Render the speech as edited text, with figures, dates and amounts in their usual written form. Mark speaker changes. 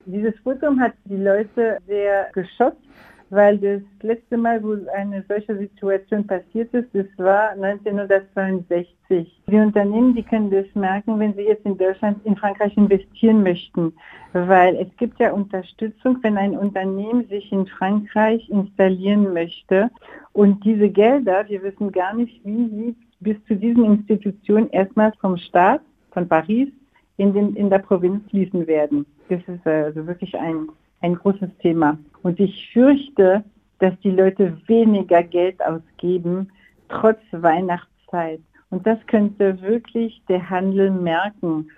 Speaker 1: Dieses Foto hat die Leute sehr geschockt, weil das letzte Mal, wo eine solche Situation passiert ist, das war 1962. Die Unternehmen, die können das merken, wenn sie jetzt in Deutschland, in Frankreich investieren möchten, weil es gibt ja Unterstützung, wenn ein Unternehmen sich in Frankreich installieren möchte. Und diese Gelder, wir wissen gar nicht, wie sie bis zu diesen Institutionen erstmals vom Staat, von Paris, in der Provinz fließen werden. Das ist also wirklich ein großes Thema. Und ich fürchte, dass die Leute weniger Geld ausgeben, trotz Weihnachtszeit. Und das könnte wirklich der Handel merken.